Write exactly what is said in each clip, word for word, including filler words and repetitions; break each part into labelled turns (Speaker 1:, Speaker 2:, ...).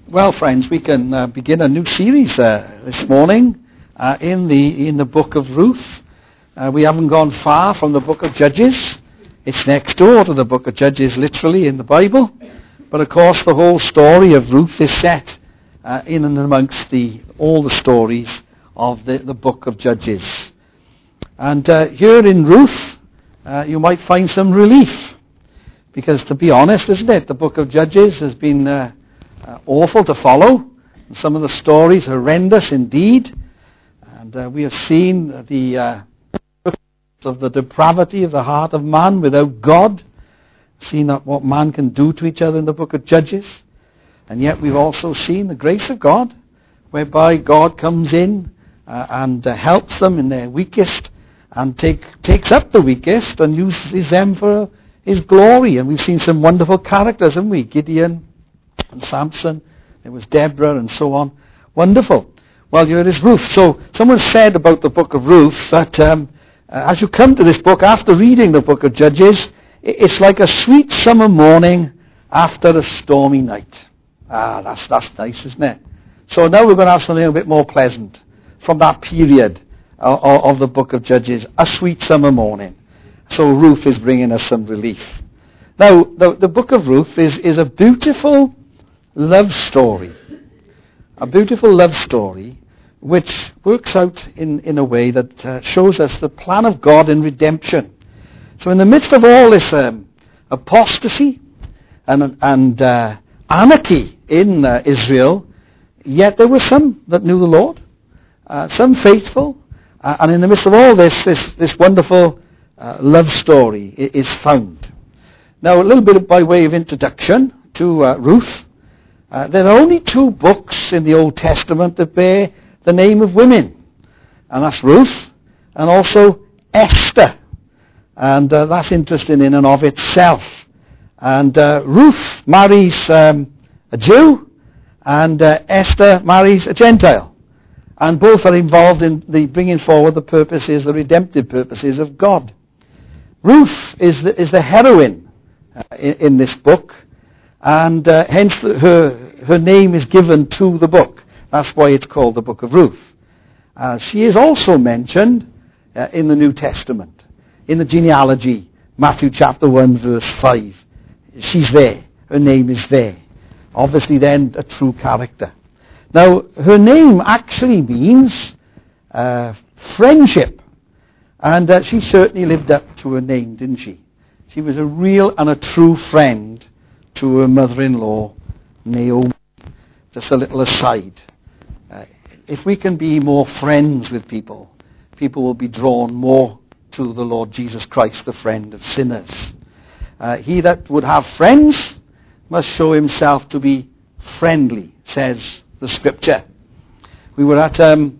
Speaker 1: Well, friends, we can uh, begin a new series uh, this morning uh, in the in the book of Ruth. Uh, we haven't gone far from the book of Judges. It's next door to the book of Judges, literally, in the Bible. But of course, the whole story of Ruth is set uh, in and amongst the all the stories of the, the book of Judges. And uh, here in Ruth, uh, you might find some relief. Because to be honest, isn't it, the book of Judges has been uh, uh, awful to follow. And some of the stories horrendous indeed. And uh, we have seen the uh, of the depravity of the heart of man without God. Seen that what man can do to each other in the book of Judges. And yet we've also seen the grace of God, whereby God comes in uh, and uh, helps them in their weakest, and take, takes up the weakest and uses them for His glory. And we've seen some wonderful characters, haven't we? Gideon and Samson. There was Deborah and so on. Wonderful. Well, here is Ruth. So someone said about the book of Ruth that um, as you come to this book after reading the book of Judges, it's like a sweet summer morning after a stormy night. Ah, that's that's nice, isn't it? So now we're going to have something a bit more pleasant from that period of, of the book of Judges. A sweet summer morning. So Ruth is bringing us some relief. Now, the, the book of Ruth is, is a beautiful love story. A beautiful love story which works out in, in a way that uh, shows us the plan of God in redemption. So in the midst of all this um, apostasy and, and uh, anarchy in uh, Israel, yet there were some that knew the Lord, uh, some faithful, uh, and in the midst of all this, this, this wonderful uh, love story is found. Now, a little bit by way of introduction to uh, Ruth. Uh, there are only two books in the Old Testament that bear the name of women, and that's Ruth and also Esther. And uh, that's interesting in and of itself. And uh, Ruth marries um, a Jew, and uh, Esther marries a Gentile. And both are involved in the bringing forward the purposes, the redemptive purposes of God. Ruth is the, is the heroine uh, in, in this book, and uh, hence the, her, her name is given to the book. That's why it's called the book of Ruth. Uh, she is also mentioned uh, in the New Testament. In the genealogy, Matthew chapter one, verse five. She's there. Her name is there. Obviously then a true character. Now, her name actually means uh, friendship. And uh, she certainly lived up to her name, didn't she? She was a real and a true friend to her mother-in-law, Naomi. Just a little aside. Uh, if we can be more friends with people, people will be drawn more to the Lord Jesus Christ, the friend of sinners. Uh, he that would have friends must show himself to be friendly, says the Scripture. We were at um,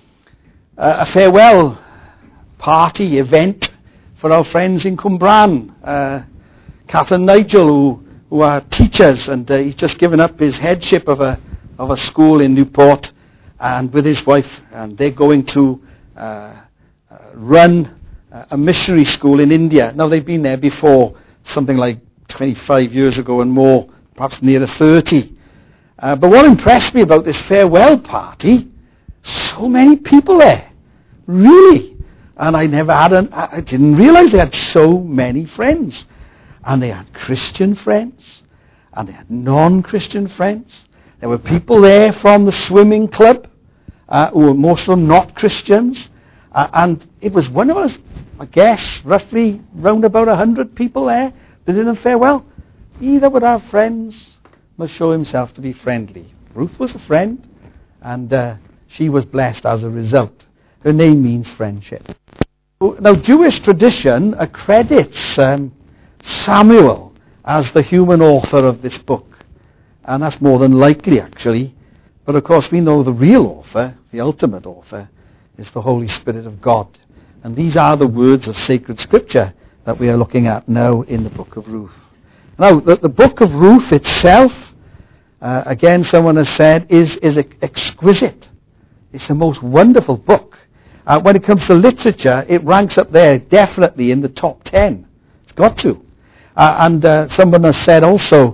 Speaker 1: a farewell party event for our friends in Cwmbran. Uh, Kath and Nigel, who, who are teachers, and uh, he's just given up his headship of a of a school in Newport, and with his wife, and they're going to uh, uh, run a missionary school in India. Now, they've been there before, something like twenty-five years ago and more, perhaps near thirty. Uh, but what impressed me about this farewell party, so many people there. Really. And I never had an, I didn't realize they had so many friends. And they had Christian friends, and they had non-Christian friends. There were people there from the swimming club, uh, who were most of them not Christians. Uh, and it was one of us, I guess, roughly round about a hundred people there, bidding them farewell. He that would have friends must show himself to be friendly. Ruth was a friend, and uh, she was blessed as a result. Her name means friendship. Now, Jewish tradition accredits um, Samuel as the human author of this book, and that's more than likely, actually. But of course, we know the real author, the ultimate author, is the Holy Spirit of God. And these are the words of sacred Scripture that we are looking at now in the book of Ruth. Now, the, the book of Ruth itself, uh, again, someone has said, is, is exquisite. It's the most wonderful book. Uh, when it comes to literature, it ranks up there definitely in the top ten. It's got to. Uh, and uh, someone has said also,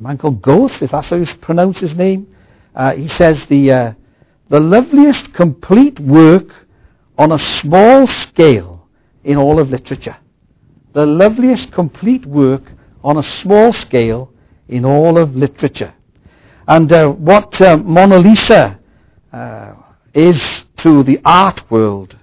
Speaker 1: a man called Goethe, if that's how you pronounce his name. Uh, he says the uh, the loveliest complete work on a small scale in all of literature. The loveliest complete work on a small scale in all of literature. And uh, what uh, Mona Lisa uh, is to the art world,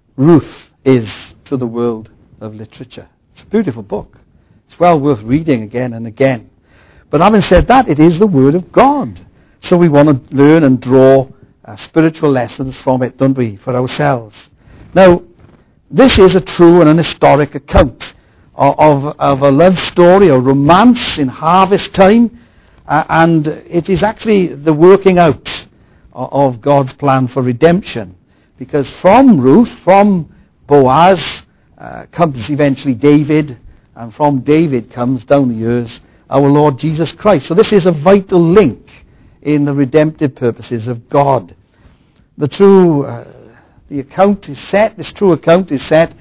Speaker 1: Ruth is to the world of literature. It's a beautiful book. It's well worth reading again and again. But having said that, it is the Word of God. So we want to learn and draw uh, spiritual lessons from it, don't we, for ourselves. Now, this is a true and an historic account of, of, of a love story, a romance in harvest time, uh, and it is actually the working out of, of God's plan for redemption. Because from Ruth, from Boaz, uh, comes eventually David, and from David comes down the years our Lord Jesus Christ. So this is a vital link in the redemptive purposes of God. The true, uh, the account is set, this true account is set,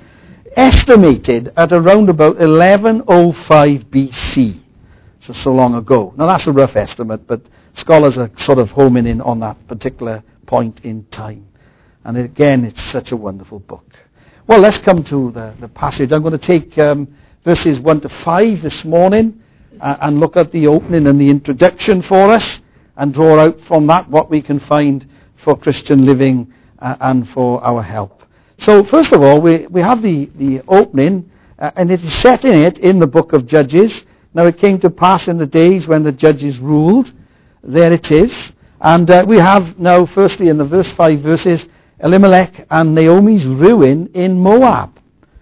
Speaker 1: estimated at around about eleven oh five B C. So, so long ago. Now that's a rough estimate, but scholars are sort of homing in on that particular point in time. And again, it's such a wonderful book. Well, let's come to the, the passage. I'm going to take um, verses one to five this morning uh, and look at the opening and the introduction for us and draw out from that what we can find for Christian living uh, and for our help. So first of all, we, we have the, the opening, uh, and it is set in it in the book of Judges. Now it came to pass in the days when the judges ruled. There it is. And uh, we have now, firstly, in the verse five verses, Elimelech and Naomi's ruin in Moab.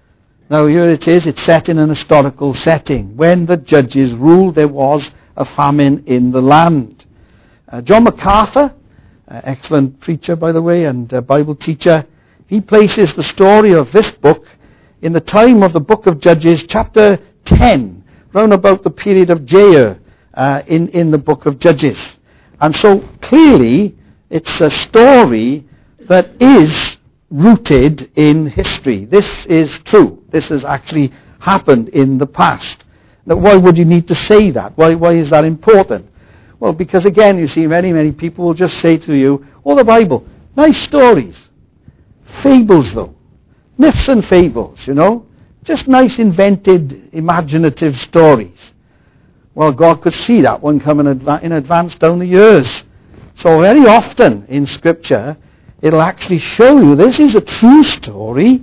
Speaker 1: Now here it is, it's set in an historical setting. When the judges ruled, there was a famine in the land. Uh, John MacArthur, uh, excellent preacher by the way, and uh, Bible teacher, he places the story of this book in the time of the book of Judges, chapter ten, round about the period of Jair uh, in, in the book of Judges. And so clearly it's a story that is rooted in history. This is true. This has actually happened in the past. Now, why would you need to say that? Why, why is that important? Well, because again, you see, many, many people will just say to you, oh, the Bible, nice stories. Fables, though. Myths and fables, you know. Just nice, invented, imaginative stories. Well, God could see that one coming in advance down the years. So very often in Scripture, it'll actually show you this is a true story,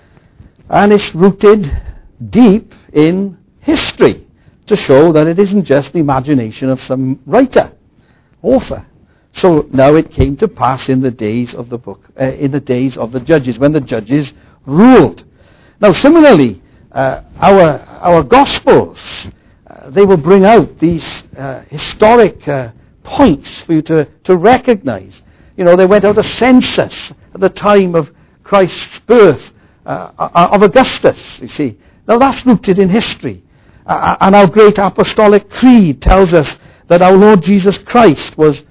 Speaker 1: and it's rooted deep in history to show that it isn't just the imagination of some writer, author. So now it came to pass in the days of the book, uh, in the days of the judges, when the judges ruled. Now, similarly, uh, our our Gospels, uh, they will bring out these uh, historic uh, points for you to, to recognize. You know, they went out a census at the time of Christ's birth, uh, of Augustus, you see. Now that's rooted in history. Uh, and our great apostolic creed tells us that our Lord Jesus Christ was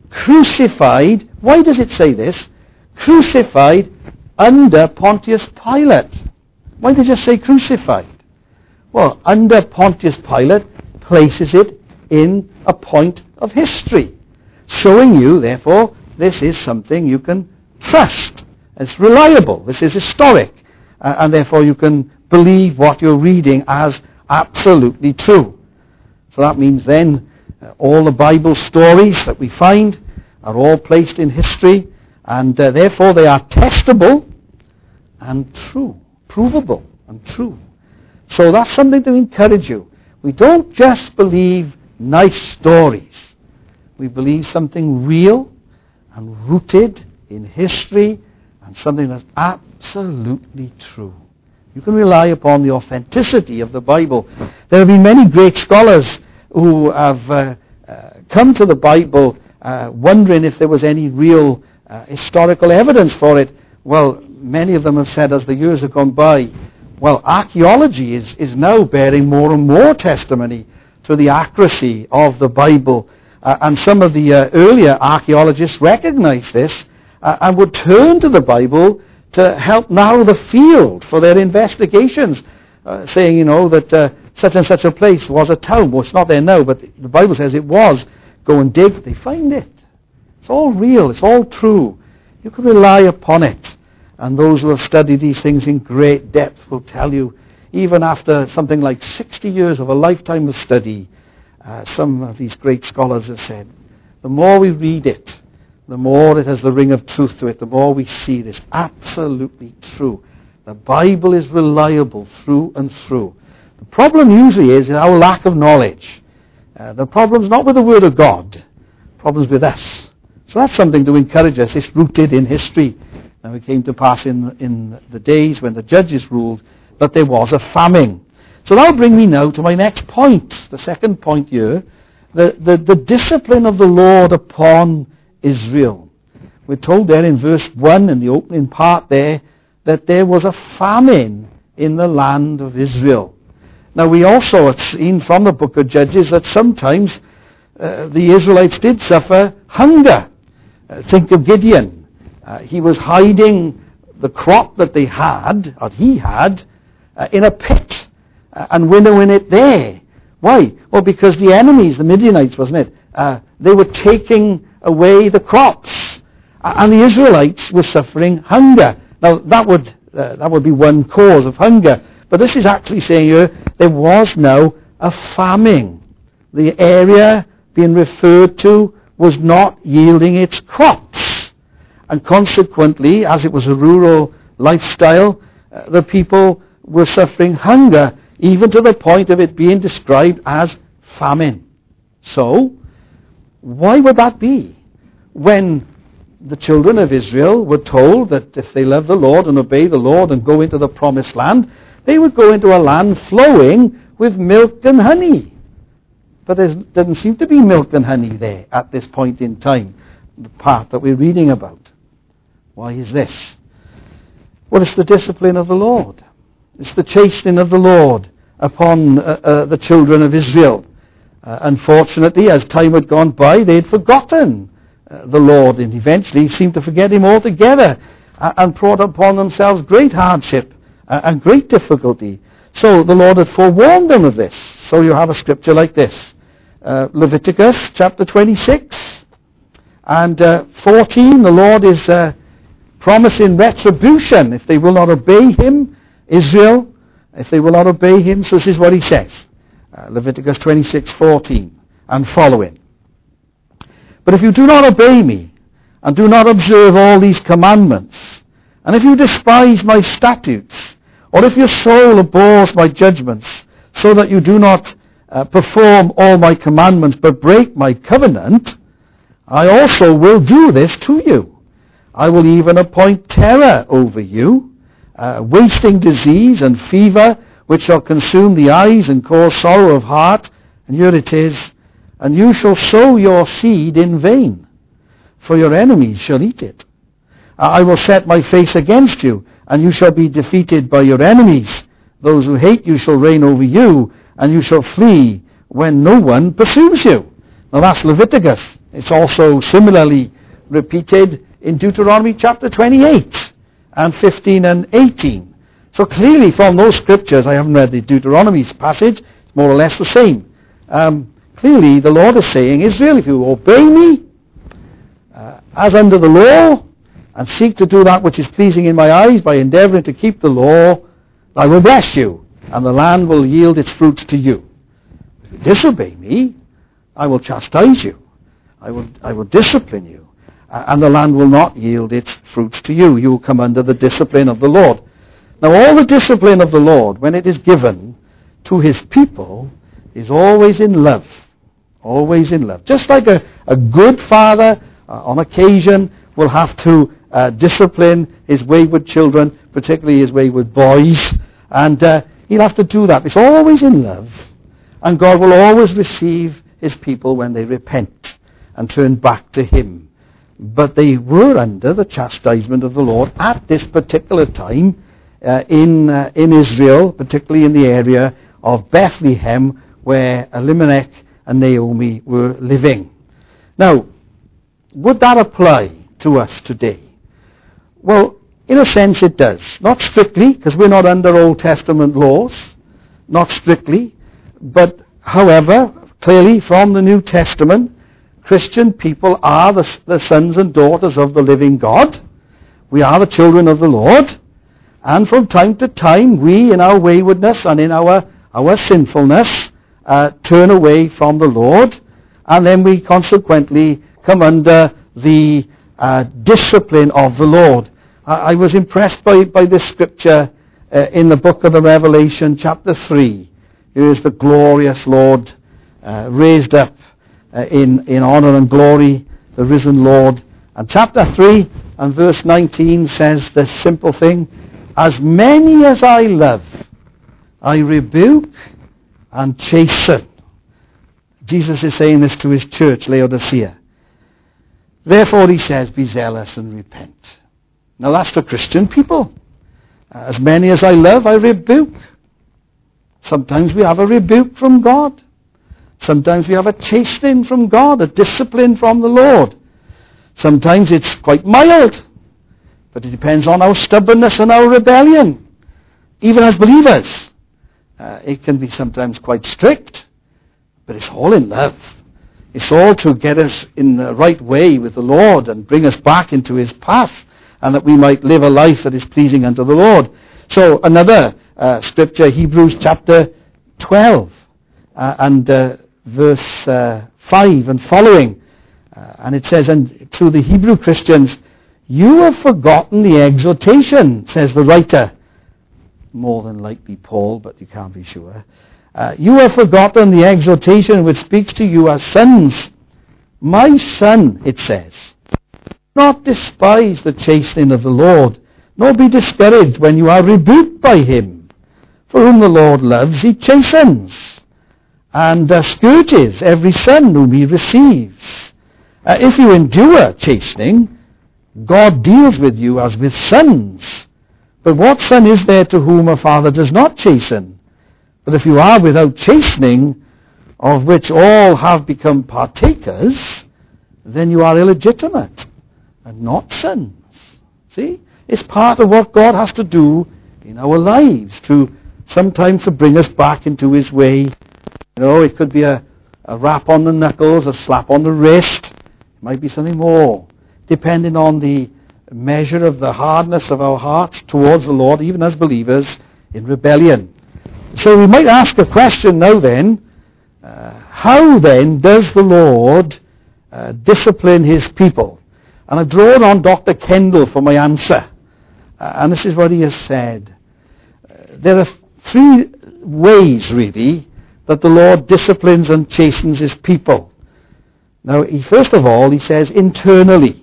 Speaker 1: crucified. Why does it say this? Crucified under Pontius Pilate. Why did it just say crucified? Well, under Pontius Pilate places it in a point of history, showing you, therefore, this is something you can trust. It's reliable. This is historic. Uh, and therefore you can believe what you're reading as absolutely true. So that means then uh, all the Bible stories that we find are all placed in history, and uh, therefore they are testable and true, provable and true. So that's something to encourage you. We don't just believe nice stories. We believe something real and rooted in history, and something that's absolutely true. You can rely upon the authenticity of the Bible. There have been many great scholars who have uh, uh, come to the Bible uh, wondering if there was any real uh, historical evidence for it. Well, many of them have said as the years have gone by, well, archaeology is, is now bearing more and more testimony to the accuracy of the Bible. Uh, and some of the uh, earlier archaeologists recognized this uh, and would turn to the Bible to help narrow the field for their investigations, uh, saying, you know, that uh, such and such a place was a town. Well, it's not there now, but the Bible says it was. Go and dig. They find it. It's all real. It's all true. You can rely upon it. And those who have studied these things in great depth will tell you, even after something like sixty years of a lifetime of study, uh, some of these great scholars have said, the more we read it, the more it has the ring of truth to it, the more we see this absolutely true. The Bible is reliable through and through. The problem usually is our lack of knowledge. Uh, the problem's not with the Word of God. The problem's with us. So that's something to encourage us. It's rooted in history. And it came to pass in, in the days when the judges ruled that there was a famine. So that'll bring me now to my next point, the second point here, the, the, the discipline of the Lord upon Israel. We're told there in verse one, in the opening part there, that there was a famine in the land of Israel. Now we also have seen from the book of Judges that sometimes uh, the Israelites did suffer hunger. Uh, think of Gideon. Uh, he was hiding the crop that they had, or he had, uh, in a pit uh, and winnowing it there. Why? Well, because the enemies, the Midianites, wasn't it? Uh, they were taking away the crops, uh, and the Israelites were suffering hunger. Now that would uh, that would be one cause of hunger, but this is actually saying here there was now a famine. The area being referred to was not yielding its crops. And consequently, as it was a rural lifestyle, uh, the people were suffering hunger, even to the point of it being described as famine. So, why would that be? When the children of Israel were told that if they love the Lord and obey the Lord and go into the promised land, they would go into a land flowing with milk and honey. But there doesn't seem to be milk and honey there at this point in time, the part that we're reading about. Why is this? Well, it's the discipline of the Lord. It's the chastening of the Lord upon uh, uh, the children of Israel. Uh, unfortunately, as time had gone by, they had forgotten uh, the Lord and eventually seemed to forget him altogether uh, and brought upon themselves great hardship uh, and great difficulty. So the Lord had forewarned them of this. So you have a scripture like this. Uh, Leviticus chapter twenty-six and uh, fourteen, the Lord is uh, promising retribution if they will not obey him, Israel, if they will not obey him. So this is what he says. Uh, Leviticus twenty-six fourteen and following. But if you do not obey me, and do not observe all these commandments, and if you despise my statutes, or if your soul abhors my judgments, so that you do not uh, perform all my commandments, but break my covenant, I also will do this to you. I will even appoint terror over you, uh, wasting disease and fever, which shall consume the eyes and cause sorrow of heart. And here it is, and you shall sow your seed in vain, for your enemies shall eat it. I will set my face against you, and you shall be defeated by your enemies. Those who hate you shall reign over you, and you shall flee when no one pursues you. Now that's Leviticus. It's also similarly repeated in Deuteronomy chapter twenty-eight and fifteen and eighteen. So clearly from those scriptures, I haven't read the Deuteronomy passage, it's more or less the same. Um, clearly the Lord is saying, Israel, if you obey me uh, as under the law and seek to do that which is pleasing in my eyes by endeavoring to keep the law, I will bless you and the land will yield its fruits to you. If you disobey me, I will chastise you. I will, I will discipline you. And the land will not yield its fruits to you. You will come under the discipline of the Lord. Now all the discipline of the Lord, when it is given to his people, is always in love. Always in love. Just like a, a good father, uh, on occasion, will have to uh, discipline his wayward children, particularly his wayward boys. And uh, he'll have to do that. It's always in love. And God will always receive his people when they repent and turn back to him. But they were under the chastisement of the Lord at this particular time uh, in uh, in Israel, particularly in the area of Bethlehem, where Elimelech and Naomi were living. Now, would that apply to us today? Well, in a sense it does. Not strictly, because we're not under Old Testament laws. Not strictly. but, however, clearly from the New Testament, Christian people are the, the sons and daughters of the living God. We are the children of the Lord. And from time to time, we, in our waywardness and in our, our sinfulness, uh, turn away from the Lord. And then we consequently come under the uh, discipline of the Lord. I, I was impressed by, by this scripture uh, in the book of the Revelation, chapter three. Here is the glorious Lord uh, raised up uh, in, in honor and glory, the risen Lord. And chapter three and verse nineteen says this simple thing: as many as I love, I rebuke and chasten. Jesus is saying this to his church, Laodicea. Therefore, he says, be zealous and repent. Now that's for Christian people. As many as I love, I rebuke. Sometimes we have a rebuke from God. Sometimes we have a chastening from God, a discipline from the Lord. Sometimes it's quite mild, but it depends on our stubbornness and our rebellion. Even as believers, uh, it can be sometimes quite strict, but it's all in love. It's all to get us in the right way with the Lord and bring us back into his path, and that we might live a life that is pleasing unto the Lord. So another uh, scripture, Hebrews chapter twelve, uh, and uh, verse uh, five and following. Uh, and it says, and to the Hebrew Christians, you have forgotten the exhortation, says the writer. More than likely Paul, but you can't be sure. Uh, you have forgotten the exhortation which speaks to you as sons. My son, it says, do not despise the chastening of the Lord, nor be discouraged when you are rebuked by him. For whom the Lord loves, he chastens, and uh, scourges every son whom he receives. Uh, if you endure chastening, God deals with you as with sons. But what son is there to whom a father does not chasten? But if you are without chastening, of which all have become partakers, then you are illegitimate and not sons. See? It's part of what God has to do in our lives, to sometimes to bring us back into his way. You know, it could be a, a rap on the knuckles, a slap on the wrist. It might be something more, depending on the measure of the hardness of our hearts towards the Lord, even as believers in rebellion. So we might ask a question now then, uh, how then does the Lord uh, discipline his people? And I've drawn on Doctor Kendall for my answer. Uh, and this is what he has said. Uh, there are three ways, really, that the Lord disciplines and chastens his people. Now, he, first of all, he says internally.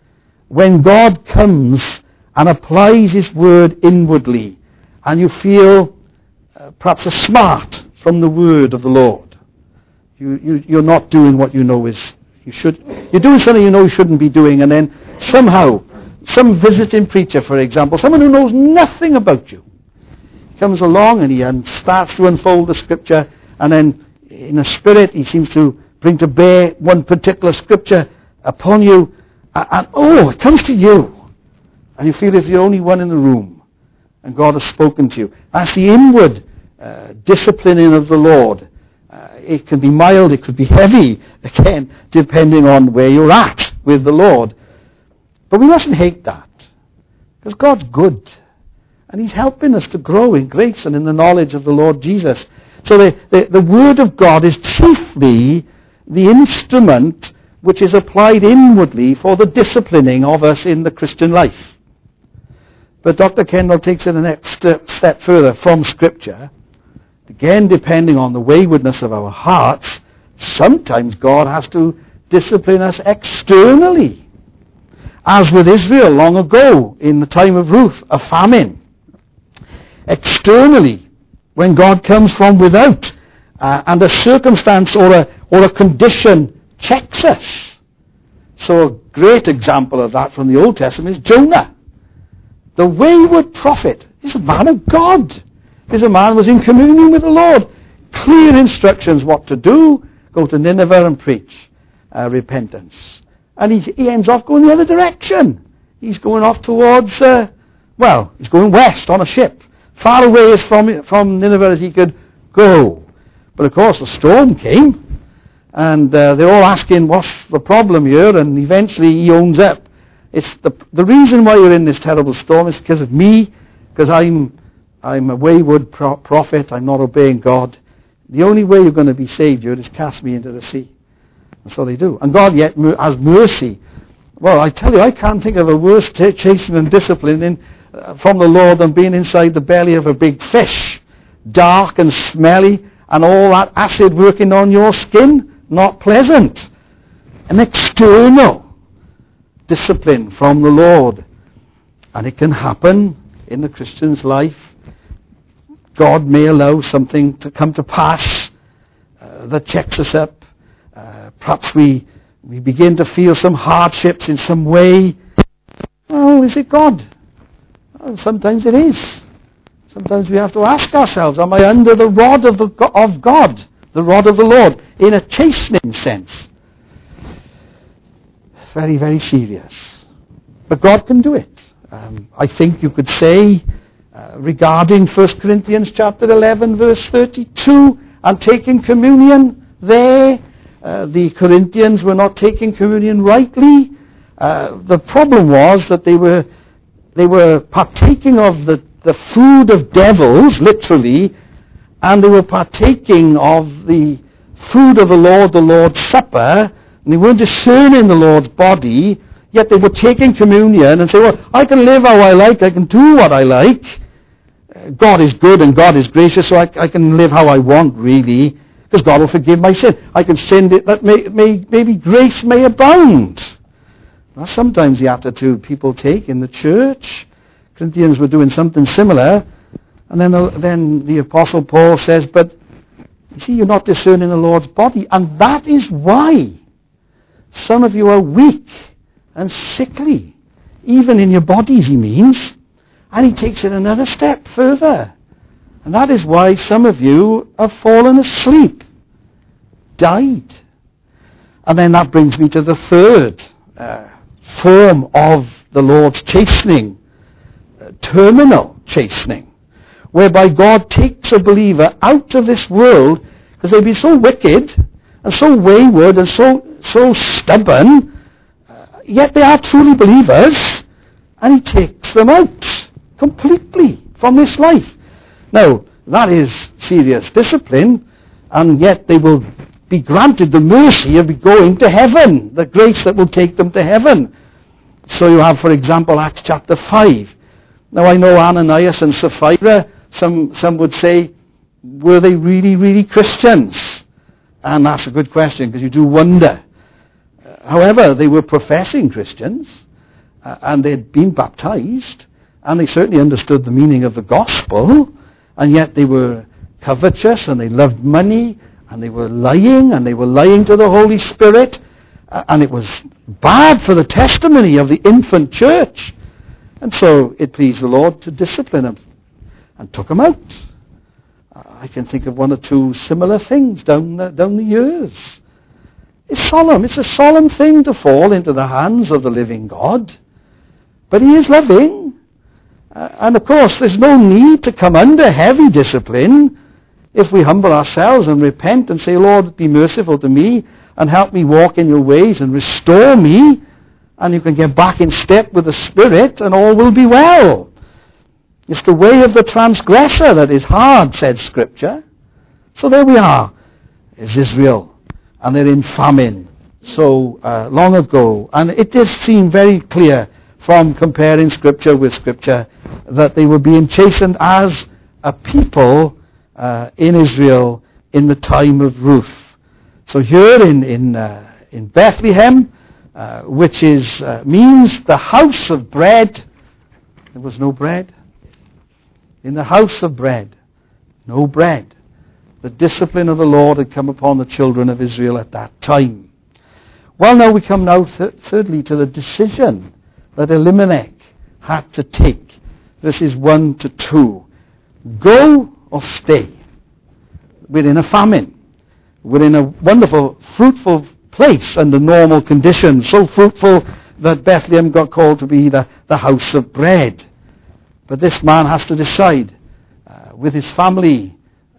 Speaker 1: When God comes and applies his word inwardly, and you feel uh, perhaps a smart from the word of the Lord. You, you, you're not doing what you know is, you should, you're doing something you know you shouldn't be doing, and then somehow, some visiting preacher, for example, someone who knows nothing about you, comes along and he un- starts to unfold the scripture, and then in a spirit he seems to bring to bear one particular scripture upon you, and, and oh, it comes to you, and you feel it's the only one in the room, and God has spoken to you. That's the inward uh, disciplining of the Lord. Uh, it can be mild, it could be heavy, again, depending on where you're at with the Lord. But we mustn't hate that, because God's good, and he's helping us to grow in grace and in the knowledge of the Lord Jesus. So the, the, the Word of God is chiefly the instrument which is applied inwardly for the disciplining of us in the Christian life. But Doctor Kendall takes it the next step, step further from Scripture. Again, depending on the waywardness of our hearts, sometimes God has to discipline us externally. As with Israel long ago, in the time of Ruth, a famine. Externally, when God comes from without, uh, and a circumstance or a, or a condition checks us. So a great example of that from the Old Testament is Jonah. The wayward prophet is a man of God. He's a man who was in communion with the Lord. Clear instructions what to do. Go to Nineveh and preach uh, repentance. And he, he ends up going the other direction. He's going off towards, uh, well, he's going west on a ship. Far away as from, from Nineveh as he could go. But of course the storm came, and uh, they're all asking, what's the problem here? And eventually he owns up. It's the the reason why you're in this terrible storm is because of me, because I'm I'm a wayward pro- prophet. I'm not obeying God. The only way you're going to be saved here is cast me into the sea. And so they do. And God yet has mercy. Well, I tell you, I can't think of a worse t- chastening and discipline in, uh, from the Lord than being inside the belly of a big fish, dark and smelly, and all that acid working on your skin. Not pleasant. An external discipline from the Lord. And it can happen in the Christian's life. God may allow something to come to pass uh, that checks us up. Uh, perhaps we we begin to feel some hardships in some way. Oh, is it God? Well, sometimes it is. Sometimes we have to ask ourselves, am I under the rod of, the, of God, the rod of the Lord, in a chastening sense? It's very, very serious. But God can do it. Um, I think you could say, uh, regarding First Corinthians chapter eleven, verse thirty-two, and taking communion there, uh, the Corinthians were not taking communion rightly. Uh, the problem was that they were they were partaking of the, the food of devils, literally, and they were partaking of the food of the Lord, the Lord's Supper, and they weren't discerning the Lord's body, yet they were taking communion and say, well, I can live how I like, I can do what I like. God is good and God is gracious, so I, I can live how I want, really, because God will forgive my sin. I can sin it, that may, may, maybe grace may abound. That's sometimes the attitude people take in the church. Corinthians were doing something similar, and then the, then the Apostle Paul says, but you see, you're not discerning the Lord's body, and that is why some of you are weak and sickly, even in your bodies, he means. And he takes it another step further. And that is why some of you have fallen asleep, died. And then that brings me to the third uh, form of the Lord's chastening, uh, terminal chastening, whereby God takes a believer out of this world because they've been so wicked and so wayward and so so stubborn, uh, yet they are truly believers, and he takes them out completely from this life. Now, that is serious discipline, and yet they will be granted the mercy of going to heaven, the grace that will take them to heaven. So you have, for example, Acts chapter five. Now, I know Ananias and Sapphira, some, some would say, were they really, really Christians? And that's a good question, because you do wonder. Uh, however, they were professing Christians, uh, and they'd been baptized, and they certainly understood the meaning of the gospel, and yet they were covetous, and they loved money, and they were lying, and they were lying to the Holy Spirit, uh, and it was bad for the testimony of the infant church. And so it pleased the Lord to discipline them, and took them out. I can think of one or two similar things down the, down the years. It's solemn. It's a solemn thing to fall into the hands of the living God. But he is loving. Uh, and of course, there's no need to come under heavy discipline if we humble ourselves and repent and say, Lord, be merciful to me and help me walk in your ways and restore me. And you can get back in step with the Spirit and all will be well. It's the way of the transgressor that is hard, said Scripture. So there we are, is Israel. And they're in famine so uh, long ago. And it does seem very clear from comparing Scripture with Scripture that they were being chastened as a people uh, in Israel in the time of Ruth. So here in in, uh, in Bethlehem, uh, which is uh, means the house of bread, there was no bread. In the house of bread, no bread. The discipline of the Lord had come upon the children of Israel at that time. Well, now we come now, th- thirdly, to the decision that Elimelech had to take. Verses one to two. Go or stay. We're in a famine. We're in a wonderful, fruitful place under normal conditions. So fruitful that Bethlehem got called to be the, the house of bread. But this man has to decide uh, with his family,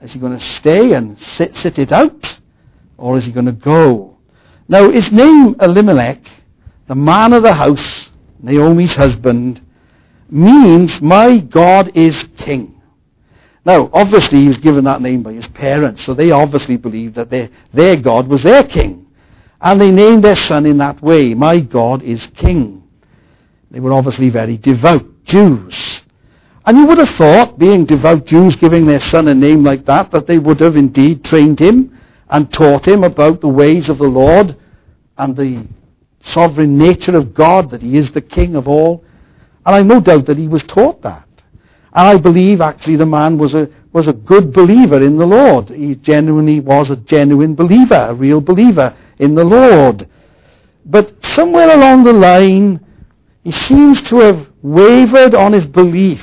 Speaker 1: Is he going to stay and sit, sit it out? Or is he going to go? Now, his name, Elimelech, the man of the house, Naomi's husband, means, my God is king. Now, obviously, he was given that name by his parents, so they obviously believed that their, their God was their king. And they named their son in that way, my God is king. They were obviously very devout Jews. And you would have thought, being devout Jews giving their son a name like that, that they would have indeed trained him and taught him about the ways of the Lord and the sovereign nature of God, that he is the king of all. And I have no doubt that he was taught that. And I believe actually the man was a was a good believer in the Lord. He genuinely was a genuine believer, a real believer in the Lord. But somewhere along the line, he seems to have wavered on his belief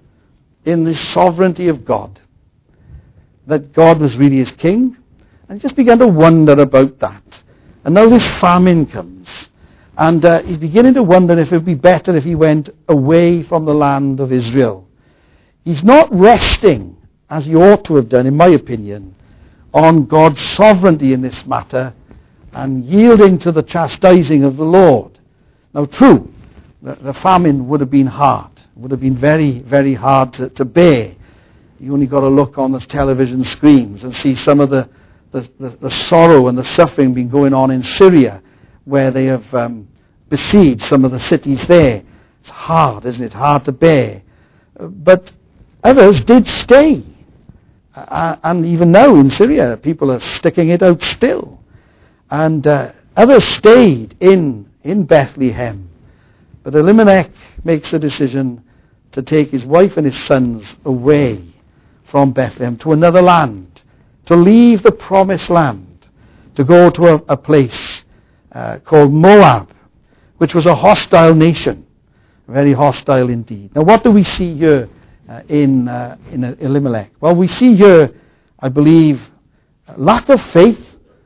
Speaker 1: in the sovereignty of God, that God was really his king, and he just began to wonder about that. And now this famine comes, and uh, he's beginning to wonder if it would be better if he went away from the land of Israel. He's not resting, as he ought to have done, in my opinion, on God's sovereignty in this matter, and yielding to the chastising of the Lord. Now, true, the, the famine would have been hard. It would have been very, very hard to, to bear. You only got to look on the television screens and see some of the, the, the, the sorrow and the suffering being going on in Syria, where they have um, besieged some of the cities there. It's hard, isn't it? Hard to bear. But others did stay. Uh, and even now in Syria, people are sticking it out still. And uh, others stayed in, in Bethlehem. But Elimelech makes the decision to take his wife and his sons away from Bethlehem to another land, to leave the promised land, to go to a, a place uh, called Moab, which was a hostile nation, very hostile indeed. Now, what do we see here uh, in, uh, in Elimelech? Well, we see here, I believe, lack of faith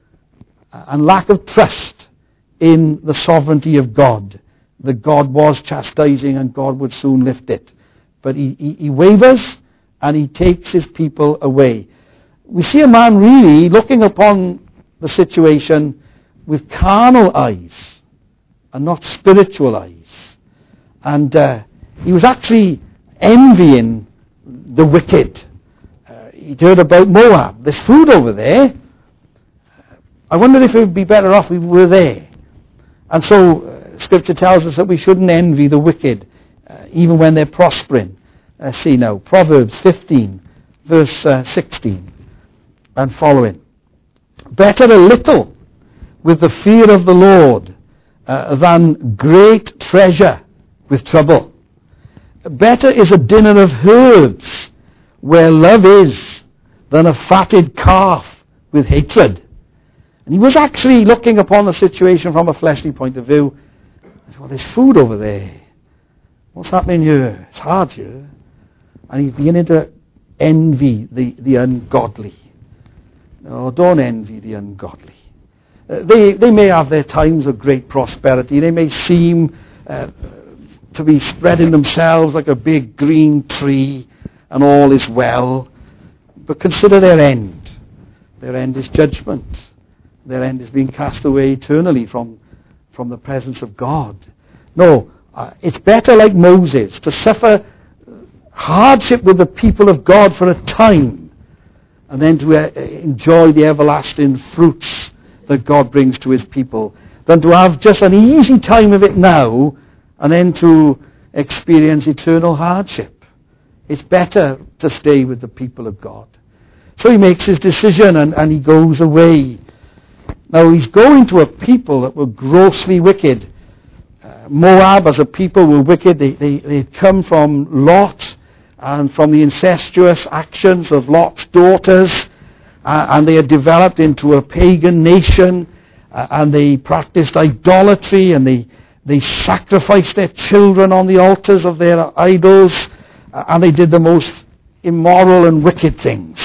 Speaker 1: and lack of trust in the sovereignty of God, that God was chastising and God would soon lift it. But he, he, he wavers and he takes his people away. We see a man really looking upon the situation with carnal eyes and not spiritual eyes. And uh, he was actually envying the wicked. Uh, he'd heard about Moab. There's food over there. I wonder if it would be better off if we were there. And so uh, Scripture tells us that we shouldn't envy the wicked, uh, even when they're prospering. Let's see now, Proverbs fifteen, verse uh, sixteen, and following. Better a little with the fear of the Lord uh, than great treasure with trouble. Better is a dinner of herbs where love is than a fatted calf with hatred. And he was actually looking upon the situation from a fleshly point of view. He said, well, there's food over there. What's happening here? It's hard here. And he's beginning to envy the, the ungodly. No, don't envy the ungodly. Uh, they, they may have their times of great prosperity. They may seem uh, to be spreading themselves like a big green tree and all is well. But consider their end. Their end is judgment. Their end is being cast away eternally from, from the presence of God. No, uh, it's better like Moses to suffer hardship with the people of God for a time and then to uh, enjoy the everlasting fruits that God brings to his people than to have just an easy time of it now and then to experience eternal hardship. It's better to stay with the people of God. So he makes his decision and, and he goes away. Now he's going to a people that were grossly wicked. Uh, Moab as a people were wicked. They, they, they had come from Lot and from the incestuous actions of Lot's daughters. Uh, and they had developed into a pagan nation. Uh, and they practiced idolatry and they, they sacrificed their children on the altars of their idols. Uh, and they did the most immoral and wicked things.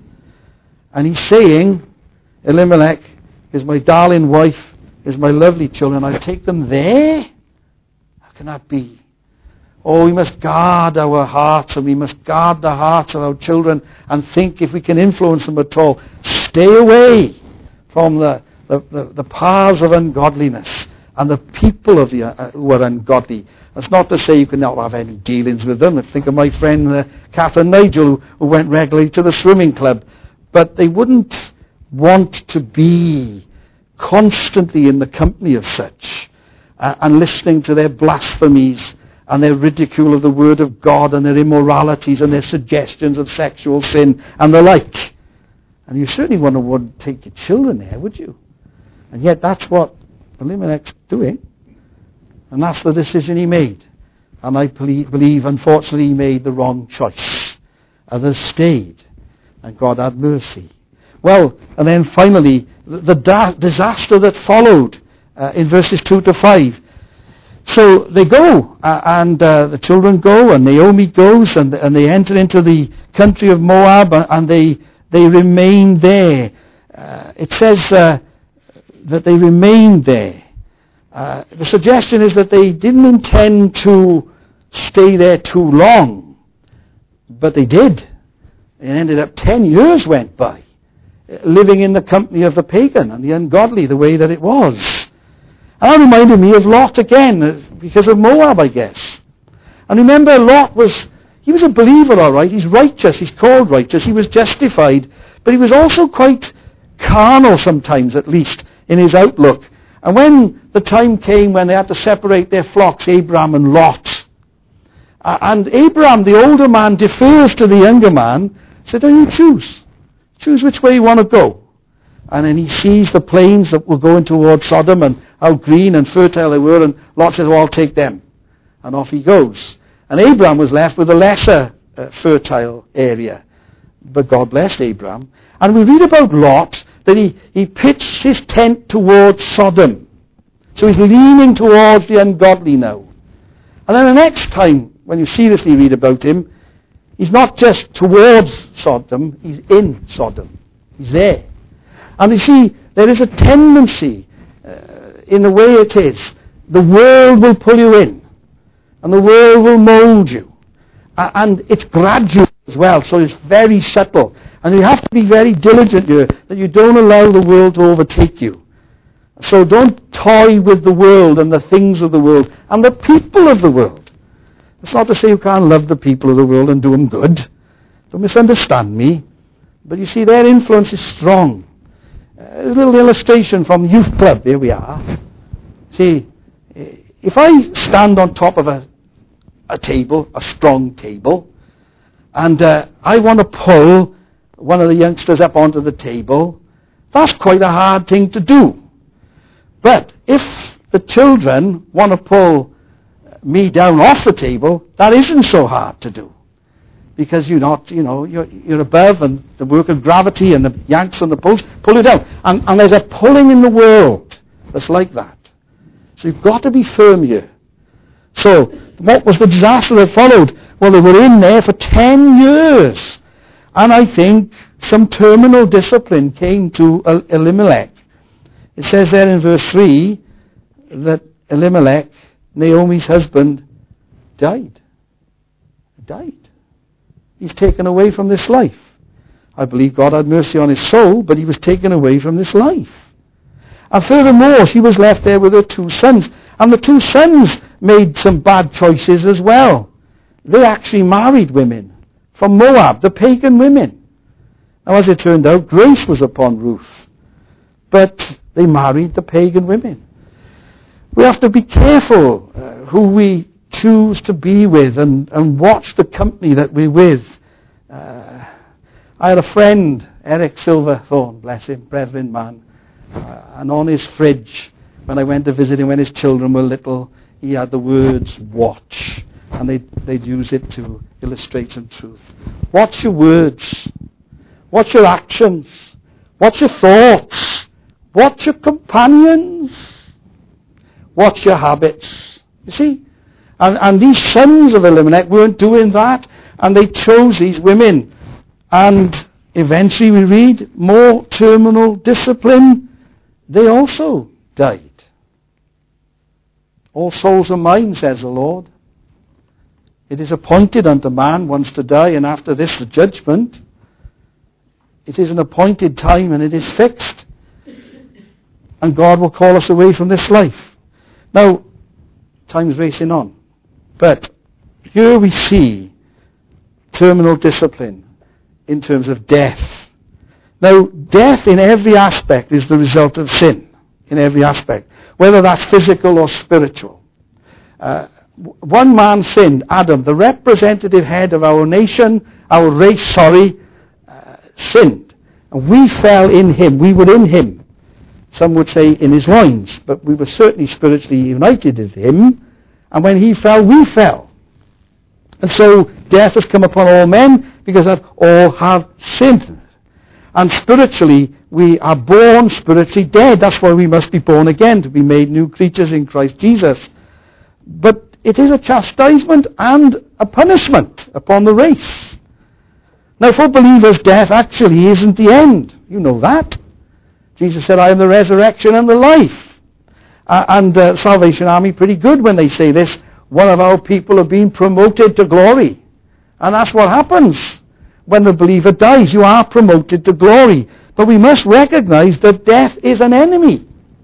Speaker 1: And he's saying, Elimelech, is my darling wife, is my lovely children, I'll take them there? How can that be? Oh, we must guard our hearts, and we must guard the hearts of our children and think if we can influence them at all. Stay away from the, the, the, the paths of ungodliness and the people of the, uh, who are ungodly. That's not to say you can not have any dealings with them. I think of my friend uh, Catherine Nigel, who, who went regularly to the swimming club. But they wouldn't want to be constantly in the company of such uh, and listening to their blasphemies and their ridicule of the Word of God and their immoralities and their suggestions of sexual sin and the like. And you certainly wouldn't want to take your children there, would you? And yet that's what Elimelech's doing. And that's the decision he made. And I believe, believe unfortunately, he made the wrong choice. Others stayed. And God had mercy. Well, and then finally, the, the da- disaster that followed uh, in verses two to five. So they go, uh, and uh, the children go, and Naomi goes, and, and they enter into the country of Moab, and they, they remain there. Uh, it says uh, that they remained there. Uh, the suggestion is that they didn't intend to stay there too long, but they did. It ended up ten years went by, living in the company of the pagan and the ungodly the way that it was. And that reminded me of Lot again, because of Moab, I guess. And remember, Lot was, he was a believer, all right. He's righteous, he's called righteous, he was justified, but he was also quite carnal sometimes, at least, in his outlook. And when the time came when they had to separate their flocks, Abraham and Lot, uh, and Abraham, the older man, defers to the younger man, said, "Oh, you choose. Choose which way you want to go." And then he sees the plains that were going towards Sodom and how green and fertile they were, and Lot says, "Well, I'll take them." And off he goes. And Abraham was left with a lesser uh, fertile area. But God blessed Abraham. And we read about Lot that he, he pitched his tent towards Sodom. So he's leaning towards the ungodly now. And then the next time, when you seriously read about him, he's not just towards Sodom, he's in Sodom. He's there. And you see, there is a tendency uh, in the way it is. The world will pull you in. And the world will mold you. Uh, and it's gradual as well, so it's very subtle. And you have to be very diligent here that you don't allow the world to overtake you. So don't toy with the world and the things of the world and the people of the world. It's not to say you can't love the people of the world and do them good. Don't misunderstand me. But you see, their influence is strong. Uh, there's a little illustration from Youth Club. Here we are. See, if I stand on top of a, a table, a strong table, and uh, I want to pull one of the youngsters up onto the table, that's quite a hard thing to do. But if the children want to pull me down off the table, that isn't so hard to do. Because you're not, you know, you're, you're above, and the work of gravity and the yanks on the pulls pull you down. And, and there's a pulling in the world that's like that. So you've got to be firm here. So what was the disaster that followed? Well, they were in there for ten years. And I think some terminal discipline came to Elimelech. It says there in verse three that Elimelech, Naomi's husband, died. Died. He's taken away from this life. I believe God had mercy on his soul, but he was taken away from this life. And furthermore, she was left there with her two sons. And the two sons made some bad choices as well. They actually married women from Moab, the pagan women. Now, as it turned out, grace was upon Ruth. But they married the pagan women. We have to be careful uh, who we choose to be with and, and watch the company that we're with. Uh, I had a friend, Eric Silverthorne, bless him, brethren man, uh, and on his fridge, when I went to visit him when his children were little, he had the words watch, and they'd, they'd use it to illustrate some truth. Watch your words. Watch your actions. Watch your thoughts. Watch your companions. Watch your habits. You see? And, and these sons of Elimelech weren't doing that, and they chose these women. And eventually we read, more terminal discipline, they also died. All souls are mine, says the Lord. It is appointed unto man once to die, and after this the judgment. It is an appointed time, and it is fixed. And God will call us away from this life. Now, time's racing on. But here we see terminal discipline in terms of death. Now, death in every aspect is the result of sin. In every aspect. Whether that's physical or spiritual. Uh, one man sinned, Adam, the representative head of our nation, our race, sorry, uh, sinned. And we fell in him. We were in him. Some would say in his loins. But we were certainly spiritually united with him. And when he fell, we fell. And so death has come upon all men because that all have sinned. And spiritually, we are born spiritually dead. That's why we must be born again, to be made new creatures in Christ Jesus. But it is a chastisement and a punishment upon the race. Now, for believers, death actually isn't the end. You know that. Jesus said, I am the resurrection and the life. Uh, and uh, Salvation Army, pretty good when they say this. One of our people have been promoted to glory. And that's what happens when the believer dies. You are promoted to glory. But we must recognize that death is an enemy.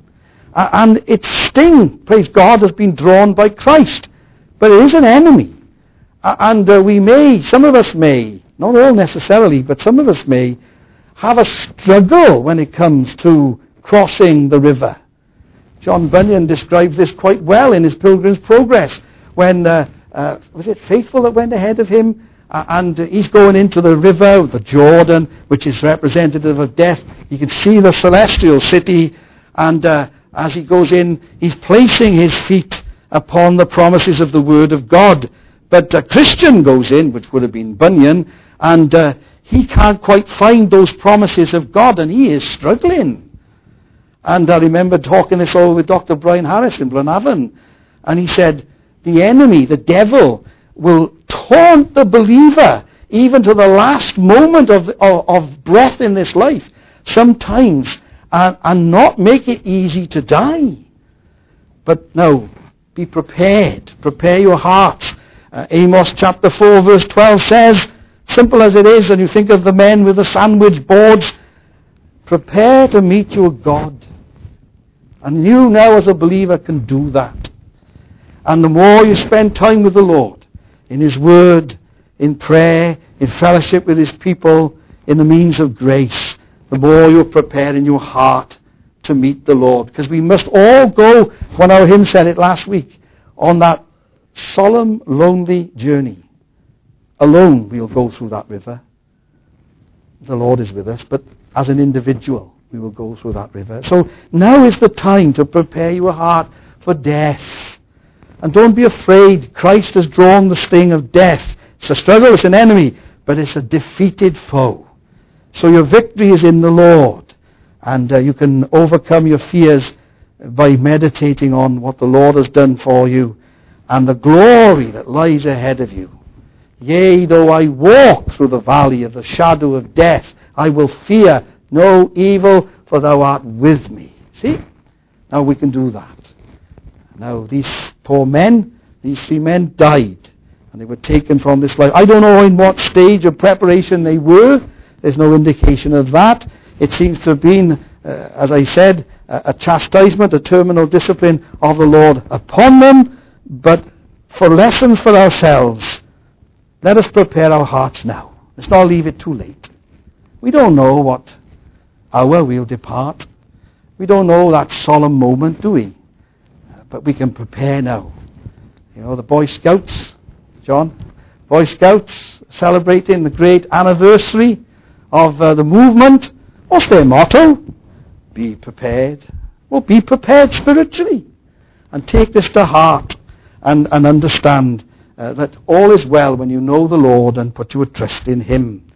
Speaker 1: Uh, and its sting, praise God, has been drawn by Christ. But it is an enemy. Uh, and uh, we may, some of us may, not all necessarily, but some of us may have a struggle when it comes to crossing the river. John Bunyan describes this quite well in his Pilgrim's Progress, when, uh, uh, was it Faithful that went ahead of him? Uh, and uh, he's going into the river, the Jordan, which is representative of death. You can see the celestial city, and uh, as he goes in, he's placing his feet upon the promises of the Word of God. But a Christian goes in, which would have been Bunyan, and uh, he can't quite find those promises of God, and he is struggling. And I remember talking this over with Doctor Brian Harris in Blenavon, and he said, the enemy, the devil, will taunt the believer even to the last moment of, of, of breath in this life, sometimes, and, and not make it easy to die. But no, be prepared. Prepare your hearts. Uh, Amos chapter four verse twelve says, simple as it is, and you think of the men with the sandwich boards, prepare to meet your God. And you now as a believer can do that. And the more you spend time with the Lord, in His Word, in prayer, in fellowship with His people, in the means of grace, the more you're prepared in your heart to meet the Lord. Because we must all go, when our hymn said it last week, on that solemn, lonely journey. Alone we'll go through that river. The Lord is with us, but as an individual we will go through that river. So now is the time to prepare your heart for death. And don't be afraid. Christ has drawn the sting of death. It's a struggle, it's an enemy, but it's a defeated foe. So your victory is in the Lord. And uh, you can overcome your fears by meditating on what the Lord has done for you and the glory that lies ahead of you. Yea, though I walk through the valley of the shadow of death, I will fear no evil, for thou art with me. See? Now we can do that. Now these poor men, these three men died, and they were taken from this life. I don't know in what stage of preparation they were. There's no indication of that. It seems to have been, uh, as I said, a, a chastisement, a terminal discipline of the Lord upon them. But for lessons for ourselves, let us prepare our hearts now. Let's not leave it too late. We don't know what hour we'll depart. We don't know that solemn moment, do we? But we can prepare now. You know, the Boy Scouts, John, Boy Scouts celebrating the great anniversary of uh, the movement. What's their motto? Be prepared. Well, be prepared spiritually. And take this to heart and, and understand uh, that all is well when you know the Lord and put your trust in Him.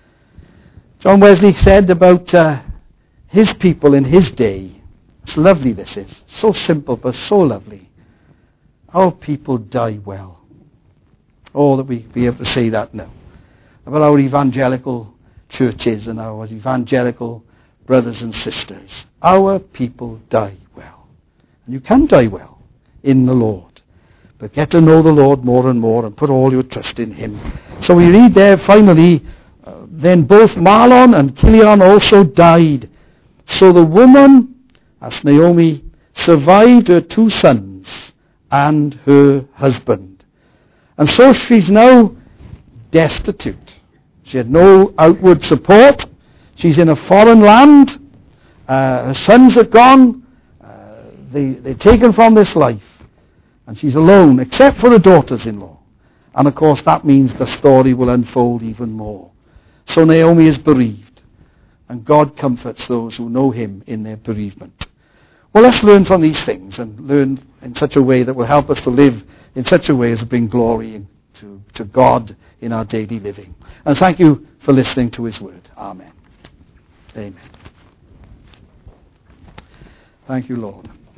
Speaker 1: John Wesley said about uh, his people in his day, it's lovely this is, so simple but so lovely. Our people die well. Oh, that we be able to say that now. About our evangelical churches and our evangelical brothers and sisters. Our people die well. And you can die well in the Lord. but get to know the Lord more and more and put all your trust in him. So we read there finally, uh, then both Mahlon and Chilion also died. So the woman, as Naomi, survived her two sons and her husband. And so she's now destitute. She had no outward support. She's in a foreign land. Uh, her sons are gone. Uh, they, they're taken from this life. And she's alone, except for her daughters-in-law. And of course that means the story will unfold even more. So Naomi is bereaved. And God comforts those who know him in their bereavement. Well, let's learn from these things and learn in such a way that will help us to live in such a way as to bring glory to, to God in our daily living. And thank you for listening to his word. Amen. Amen. Thank you, Lord.